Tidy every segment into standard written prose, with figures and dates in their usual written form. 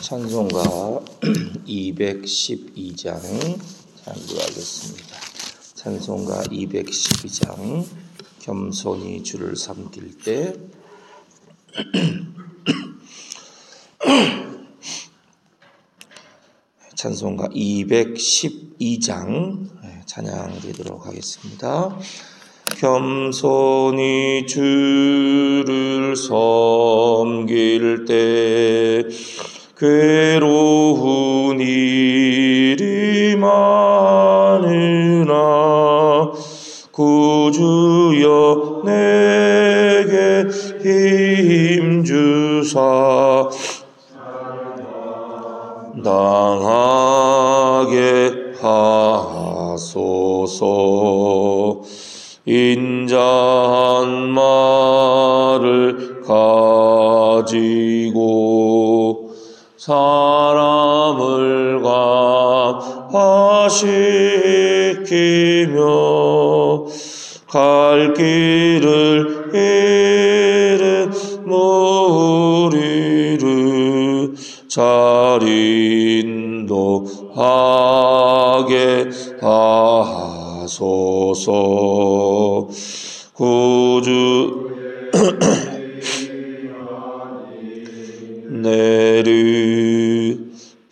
찬송가 212장 참조하겠습니다. 찬송가 212장 겸손히 주를 섬길 때 찬송가 212장 찬양드리도록 하겠습니다. 겸손히 주를 섬길 때 괴로운 일이 많으나 구주여 내게 힘주사 당하게 하소서. 인자한 말을 가지고 사람을 감화시키며 갈 길을 잃은 무리를 잘 인도하게 하소서. 구주 내를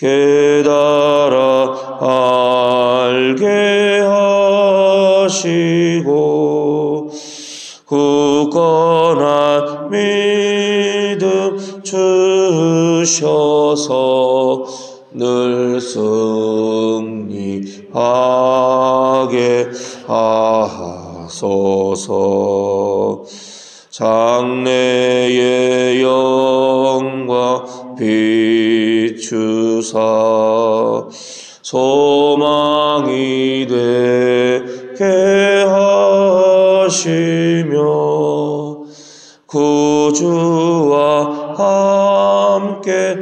깨달아 알게 하시고 굳건한 믿음 주셔서 늘 승리하게 하소서. 장래의 영광 비추사 소망이 되게 하시며 구주와 함께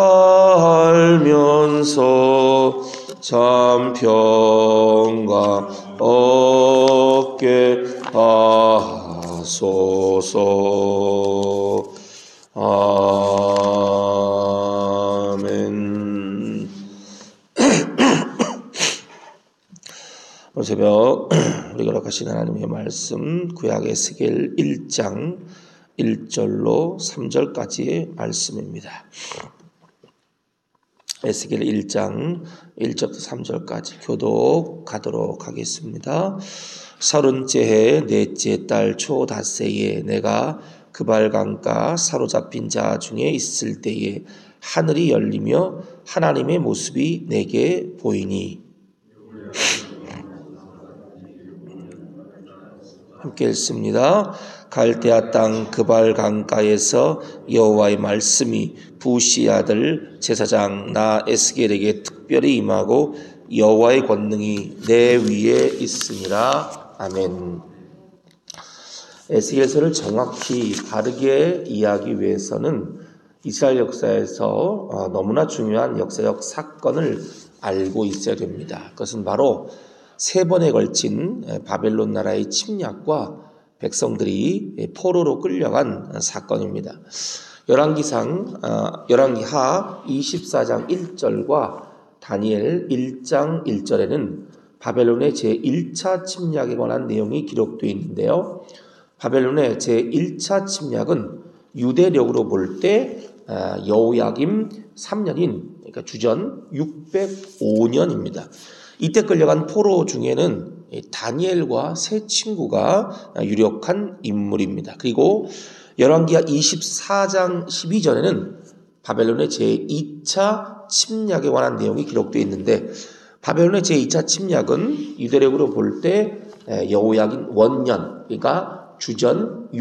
살면서 참 평강 얻게 하소서. 아멘. 오늘 새벽 우리가 허락하신 하나님의 말씀 구약 에스겔 1장 1절로 3절까지의 말씀입니다. 에스겔 1장 1절부터 3절까지 교독하도록 하겠습니다. 30째 해 넷째 달 초닷새에 내가 그발강가 사로잡힌 자 중에 있을 때에 하늘이 열리며 하나님의 모습이 내게 보이니. 함께 읽습니다. 갈대아 땅 그발강가에서 여호와의 말씀이 부시 아들 제사장 나 에스겔에게 특별히 임하고 여호와의 권능이 내 위에 있으니라. 아멘. 에스겔서를 정확히 바르게 이해하기 위해서는 이스라엘 역사에서 너무나 중요한 역사적 사건을 알고 있어야 됩니다. 그것은 바로 3번에 걸친 바벨론 나라의 침략과 백성들이 포로로 끌려간 사건입니다. 열왕기하 24장 1절과 다니엘 1장 1절에는 바벨론의 제1차 침략에 관한 내용이 기록되어 있는데요. 바벨론의 제1차 침략은 유대력으로 볼 때 여호야김 3년인 그러니까 주전 605년입니다. 이때 끌려간 포로 중에는 다니엘과 세 친구가 유력한 인물입니다. 그리고 열왕기하 24장 12절에는 바벨론의 제2차 침략에 관한 내용이 기록되어 있는데 바벨론의 제2차 침략은 유대력으로 볼 때 여호야긴 원년 그러니까 주전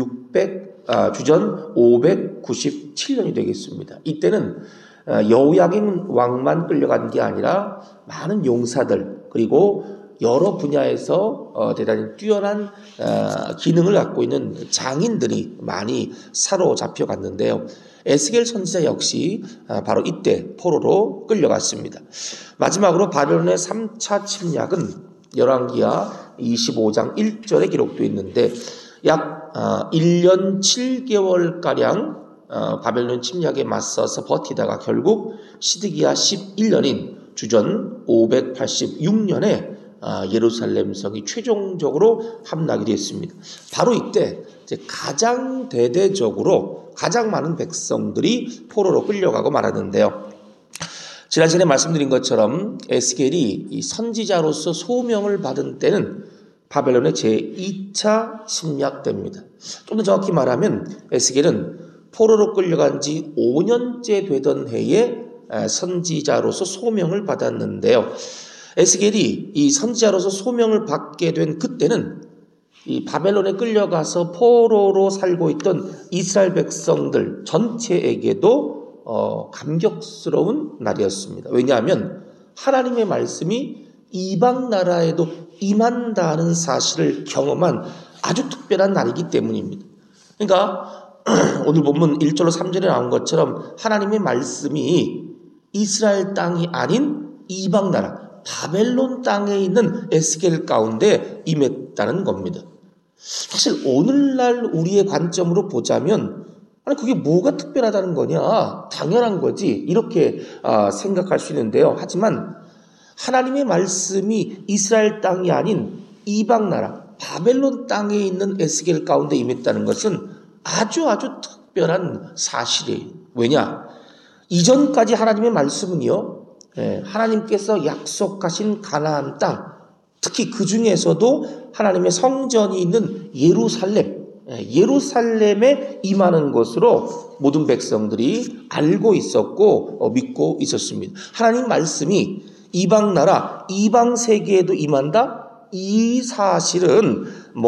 597년이 되겠습니다. 이때는 여호야긴 왕만 끌려간 게 아니라 많은 용사들 그리고 여러 분야에서 대단히 뛰어난 기능을 갖고 있는 장인들이 많이 사로잡혀 갔는데요. 에스겔 선지자 역시 바로 이때 포로로 끌려갔습니다. 마지막으로 바벨론의 3차 침략은 열왕기하 25장 1절에 기록되어 있는데 약 1년 7개월가량 바벨론 침략에 맞서서 버티다가 결국 시드기야 11년인 주전 586년에 예루살렘 성이 최종적으로 함락이 됐습니다. 바로 이때 이제 가장 대대적으로 가장 많은 백성들이 포로로 끌려가고 말았는데요. 지난 시간에 말씀드린 것처럼 에스겔이 이 선지자로서 소명을 받은 때는 바벨론의 제2차 침략 때입니다. 좀 더 정확히 말하면 에스겔은 포로로 끌려간 지 5년째 되던 해에 선지자로서 소명을 받았는데요. 에스겔이 이 선지자로서 소명을 받게 된 그때는 이 바벨론에 끌려가서 포로로 살고 있던 이스라엘 백성들 전체에게도 감격스러운 날이었습니다. 왜냐하면 하나님의 말씀이 이방 나라에도 임한다는 사실을 경험한 아주 특별한 날이기 때문입니다. 그러니까 오늘 본문 1절로 3절에 나온 것처럼 하나님의 말씀이 이스라엘 땅이 아닌 이방 나라 바벨론 땅에 있는 에스겔 가운데 임했다는 겁니다. 사실 오늘날 우리의 관점으로 보자면 아니 그게 뭐가 특별하다는 거냐, 당연한 거지 이렇게 생각할 수 있는데요. 하지만 하나님의 말씀이 이스라엘 땅이 아닌 이방 나라 바벨론 땅에 있는 에스겔 가운데 임했다는 것은 아주 특별한 사실이에요. 왜냐? 이전까지 하나님의 말씀은요, 하나님께서 약속하신 가나안 땅, 특히 그 중에서도 하나님의 성전이 있는 예루살렘에 임하는 것으로 모든 백성들이 알고 있었고 믿고 있었습니다. 하나님 말씀이 이방 나라, 이방 세계에도 임한다? 이 사실은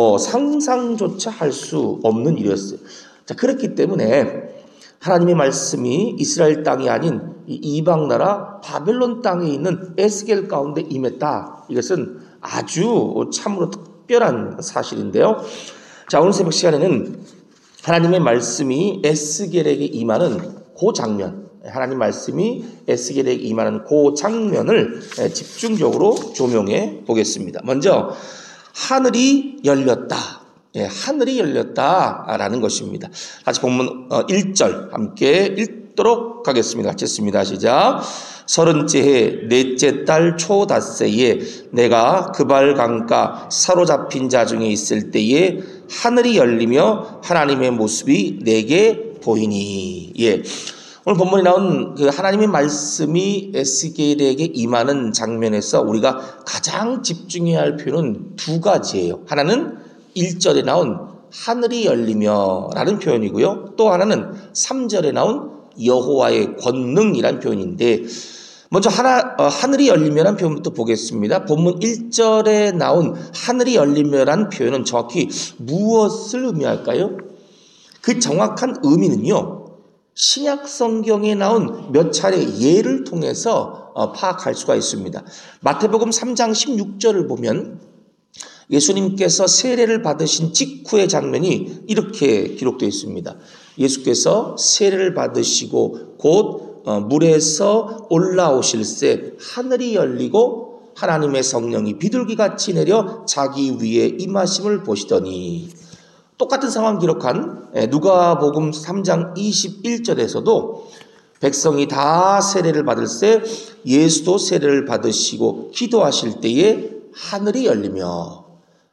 상상조차 할 수 없는 일이었어요. 자, 그렇기 때문에 하나님의 말씀이 이스라엘 땅이 아닌 이방 나라 바벨론 땅에 있는 에스겔 가운데 임했다. 이것은 아주 참으로 특별한 사실인데요. 자, 오늘 새벽 시간에는 하나님의 말씀이 에스겔에게 임하는 그 장면, 하나님 말씀이 에스겔에게 임하는 그 장면을 집중적으로 조명해 보겠습니다. 먼저 하늘이 열렸다. 하늘이 열렸다라는 것입니다. 같이 본문 1절 함께 읽도록 하겠습니다. 같이 읽습니다. 시작. 30째 해 넷째 달 초닷새에 내가 그발 강가 사로잡힌 자 중에 있을 때에 하늘이 열리며 하나님의 모습이 내게 보이니. 오늘 본문에 나온 그 하나님의 말씀이 에스겔에게 임하는 장면에서 우리가 가장 집중해야 할 표현은 두 가지예요. 하나는 1절에 나온 하늘이 열리며 라는 표현이고요. 또 하나는 3절에 나온 여호와의 권능이라는 표현인데, 먼저 하늘이 열리며라는 표현부터 보겠습니다. 본문 1절에 나온 하늘이 열리며라는 표현은 정확히 무엇을 의미할까요? 그 정확한 의미는요, 신약 성경에 나온 몇 차례 예를 통해서 파악할 수가 있습니다. 마태복음 3장 16절을 보면 예수님께서 세례를 받으신 직후의 장면이 이렇게 기록되어 있습니다. 예수께서 세례를 받으시고 곧 물에서 올라오실새 하늘이 열리고 하나님의 성령이 비둘기같이 내려 자기 위에 임하심을 보시더니, 똑같은 상황 기록한 누가복음 3장 21절에서도 백성이 다 세례를 받을새 예수도 세례를 받으시고 기도하실 때에 하늘이 열리며,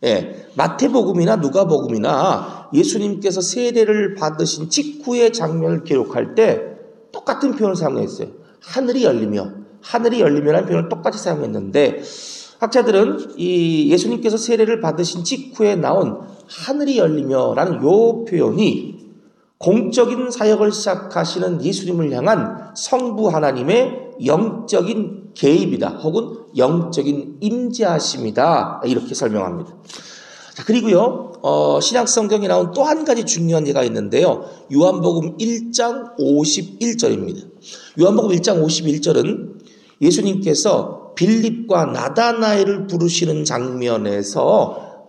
마태복음이나 누가복음이나 예수님께서 세례를 받으신 직후의 장면을 기록할 때 똑같은 표현을 사용했어요. 하늘이 열리며라는 표현을 똑같이 사용했는데, 학자들은 이 예수님께서 세례를 받으신 직후에 나온 하늘이 열리며라는 요 표현이 공적인 사역을 시작하시는 예수님을 향한 성부 하나님의 영적인 개입이다, 혹은 영적인 임재하심이다, 이렇게 설명합니다. 자, 그리고요, 신약 성경에 나온 또 한 가지 중요한 예가 있는데요. 요한복음 1장 51절입니다. 요한복음 1장 51절은 예수님께서 빌립과 나다나엘을 부르시는 장면에서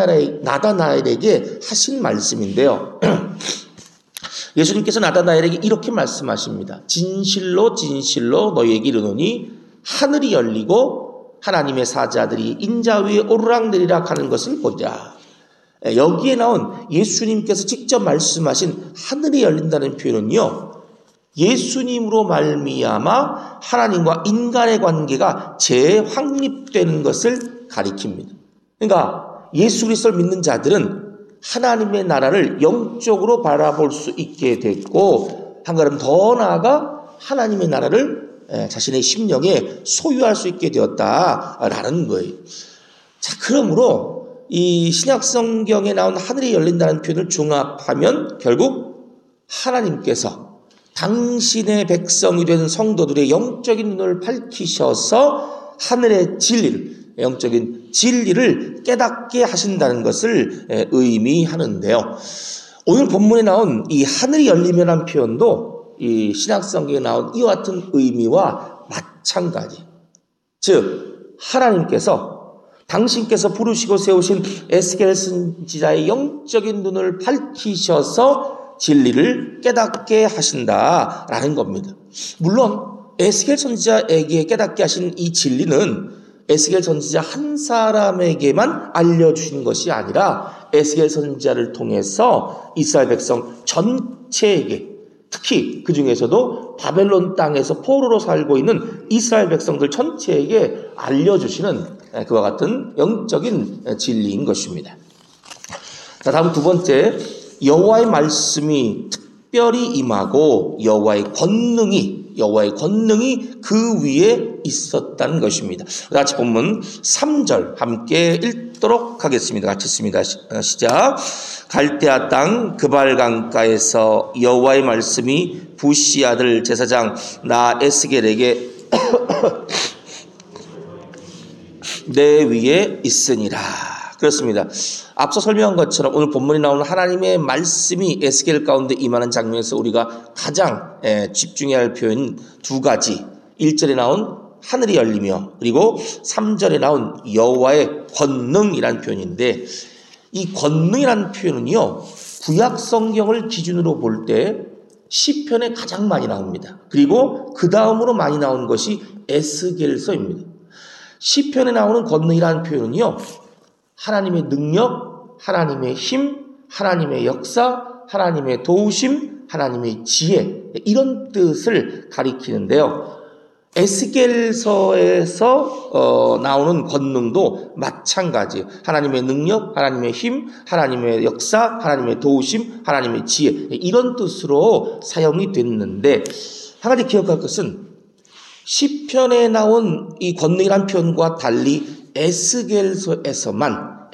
나다나엘에게 하신 말씀인데요. 예수님께서 나다나엘에게 이렇게 말씀하십니다. 진실로 진실로 너희에게 이르노니 하늘이 열리고 하나님의 사자들이 인자 위에 오르락내리락 하는 것을 보리라. 여기에 나온 예수님께서 직접 말씀하신 하늘이 열린다는 표현은요, 예수님으로 말미암아 하나님과 인간의 관계가 재확립되는 것을 가리킵니다. 그러니까 예수 그리스도를 믿는 자들은 하나님의 나라를 영적으로 바라볼 수 있게 됐고, 한 걸음 더 나아가 하나님의 나라를 자신의 심령에 소유할 수 있게 되었다라는 거예요. 자, 그러므로 이 신약 성경에 나온 하늘이 열린다는 표현을 종합하면 결국 하나님께서 당신의 백성이 된 성도들의 영적인 눈을 밝히셔서 하늘의 진리를, 영적인 진리를 깨닫게 하신다는 것을 의미하는데요. 오늘 본문에 나온 이 하늘이 열리면한 표현도 이 신약 성경에 나온 이와 같은 의미와 마찬가지. 즉 하나님께서 당신께서 부르시고 세우신 에스겔 선지자의 영적인 눈을 밝히셔서 진리를 깨닫게 하신다라는 겁니다. 물론 에스겔 선지자에게 깨닫게 하신 이 진리는 에스겔 선지자 한 사람에게만 알려주신 것이 아니라 에스겔 선지자를 통해서 이스라엘 백성 전체에게, 특히 그 중에서도 바벨론 땅에서 포로로 살고 있는 이스라엘 백성들 전체에게 알려주시는 그와 같은 영적인 진리인 것입니다. 자, 다음 두 번째, 여호와의 말씀이 특별히 임하고 여호와의 권능이 그 위에 있었다는 것입니다. 같이 본문 3절 함께 읽도록 하겠습니다. 같이 읽습니다. 시작. 갈대아 땅 그발 강가에서 여호와의 말씀이 부시 아들 제사장 나 에스겔에게 내 위에 있으니라. 그렇습니다. 앞서 설명한 것처럼 오늘 본문에 나오는 하나님의 말씀이 에스겔 가운데 임하는 장면에서 우리가 가장 집중해야 할 표현 두 가지, 1절에 나온 하늘이 열리며 그리고 3절에 나온 여호와의 권능이라는 표현인데, 이 권능이라는 표현은요, 구약 성경을 기준으로 볼 때 시편에 가장 많이 나옵니다. 그리고 그 다음으로 많이 나온 것이 에스겔서입니다. 시편에 나오는 권능이라는 표현은요, 하나님의 능력, 하나님의 힘, 하나님의 역사, 하나님의 도우심, 하나님의 지혜, 이런 뜻을 가리키는데요. 에스겔서에서 나오는 권능도 마찬가지. 하나님의 능력, 하나님의 힘, 하나님의 역사, 하나님의 도우심, 하나님의 지혜, 이런 뜻으로 사용이 됐는데, 한 가지 기억할 것은 시편에 나온 이 권능이란 표현과 달리 에스겔서에서만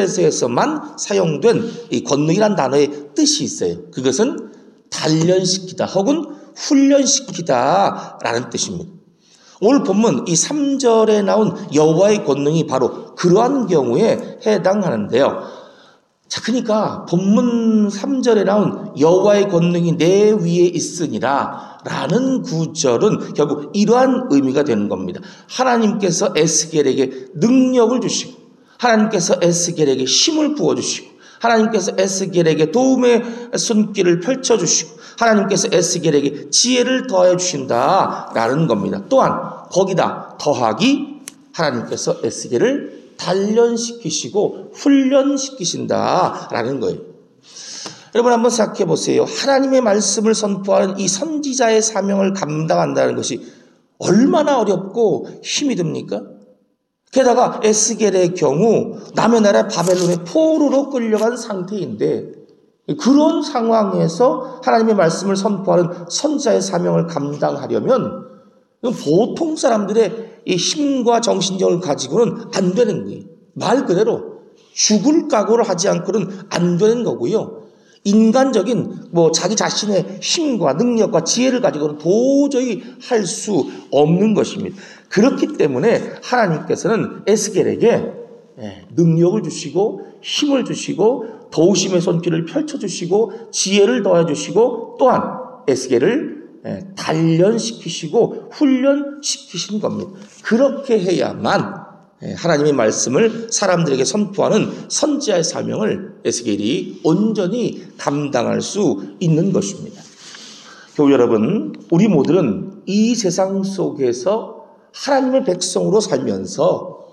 사용된 이 권능이란 단어의 뜻이 있어요. 그것은 단련시키다 혹은 훈련시키다라는 뜻입니다. 오늘 본문 이 3절에 나온 여호와의 권능이 바로 그러한 경우에 해당하는데요. 자, 그러니까 본문 3절에 나온 여호와의 권능이 내 위에 있으니라 라는 구절은 결국 이러한 의미가 되는 겁니다. 하나님께서 에스겔에게 능력을 주시고, 하나님께서 에스겔에게 힘을 부어주시고, 하나님께서 에스겔에게 도움의 손길을 펼쳐주시고, 하나님께서 에스겔에게 지혜를 더해 주신다라는 겁니다. 또한 거기다 더하기 하나님께서 에스겔을 단련시키시고 훈련시키신다라는 거예요. 여러분 한번 생각해 보세요. 하나님의 말씀을 선포하는 이 선지자의 사명을 감당한다는 것이 얼마나 어렵고 힘이 듭니까? 게다가 에스겔의 경우 남의 나라 바벨론의 포로로 끌려간 상태인데, 그런 상황에서 하나님의 말씀을 선포하는 선지자의 사명을 감당하려면 보통 사람들의 이 힘과 정신력을 가지고는 안 되는 거예요. 말 그대로 죽을 각오를 하지 않고는 안 되는 거고요. 인간적인 자기 자신의 힘과 능력과 지혜를 가지고는 도저히 할 수 없는 것입니다. 그렇기 때문에 하나님께서는 에스겔에게 능력을 주시고 힘을 주시고 도우심의 손길을 펼쳐주시고 지혜를 더해주시고 또한 에스겔을 단련시키시고 훈련시키신 겁니다. 그렇게 해야만 하나님의 말씀을 사람들에게 선포하는 선지자의 사명을 에스겔이 온전히 감당할 수 있는 것입니다. 교우 여러분, 우리 모두는 이 세상 속에서 하나님의 백성으로 살면서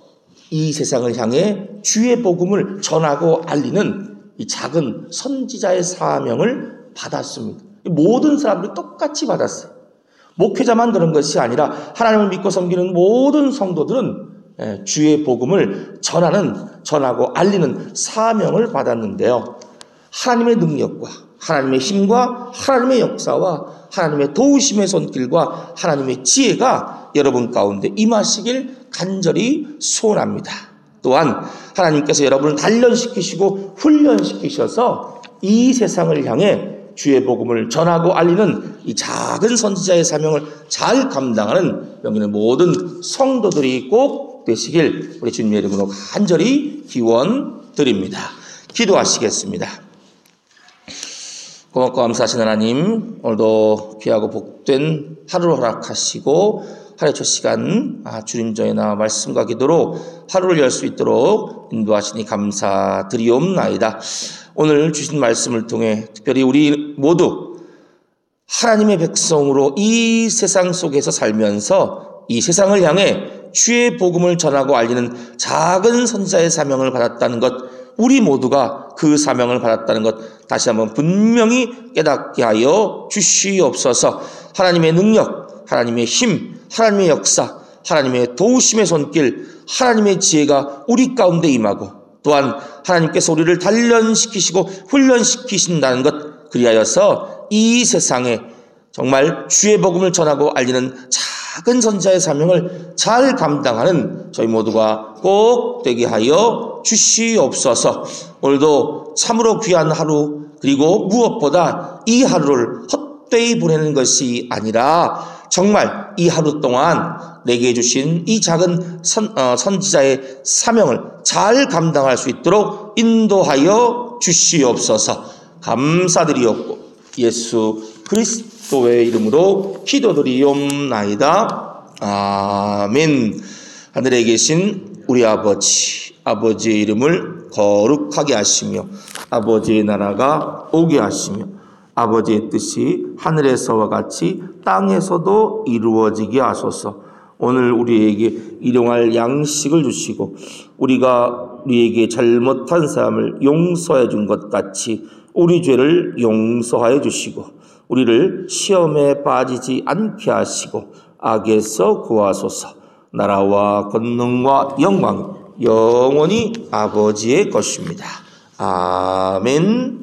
이 세상을 향해 주의 복음을 전하고 알리는 이 작은 선지자의 사명을 받았습니다. 모든 사람들이 똑같이 받았어요. 목회자만 그런 것이 아니라 하나님을 믿고 섬기는 모든 성도들은 주의 복음을 전하고 알리는 사명을 받았는데요. 하나님의 능력과 하나님의 힘과 하나님의 역사와 하나님의 도우심의 손길과 하나님의 지혜가 여러분 가운데 임하시길 간절히 소원합니다. 또한 하나님께서 여러분을 단련시키시고 훈련시키셔서 이 세상을 향해 주의 복음을 전하고 알리는 이 작은 선지자의 사명을 잘 감당하는 여기는 모든 성도들이 꼭 되시길 우리 주님의 이름으로 간절히 기원드립니다. 기도하시겠습니다. 고맙고 감사하신 하나님, 오늘도 귀하고 복된 하루를 허락하시고 하루의 첫 시간 주님 전에 나와 말씀과 기도로 하루를 열 수 있도록 인도하시니 감사드리옵나이다. 오늘 주신 말씀을 통해 특별히 우리 모두 하나님의 백성으로 이 세상 속에서 살면서 이 세상을 향해 주의 복음을 전하고 알리는 작은 선지자의 사명을 받았다는 것, 우리 모두가 그 사명을 받았다는 것 다시 한번 분명히 깨닫게 하여 주시옵소서. 하나님의 능력, 하나님의 힘, 하나님의 역사, 하나님의 도우심의 손길, 하나님의 지혜가 우리 가운데 임하고 또한 하나님께서 우리를 단련시키시고 훈련시키신다는 것, 그리하여서 이 세상에 정말 주의 복음을 전하고 알리는 작은 선지자의 사명을 잘 감당하는 저희 모두가 꼭 되게 하여 주시옵소서. 오늘도 참으로 귀한 하루, 그리고 무엇보다 이 하루를 헛되이 보내는 것이 아니라 정말 이 하루 동안 내게 주신 이 작은 선지자의 사명을 잘 감당할 수 있도록 인도하여 주시옵소서. 감사드리옵고 예수 그리스도의 이름으로 기도드리옵나이다. 아멘. 하늘에 계신 우리 아버지의 이름을 거룩하게 하시며 아버지의 나라가 오게 하시며 아버지의 뜻이 하늘에서와 같이 땅에서도 이루어지게 하소서. 오늘 우리에게 일용할 양식을 주시고 우리에게 잘못한 사람을 용서해 준 것 같이 우리 죄를 용서하여 주시고 우리를 시험에 빠지지 않게 하시고 악에서 구하소서. 나라와 권능과 영광 영원히 아버지의 것입니다. 아멘.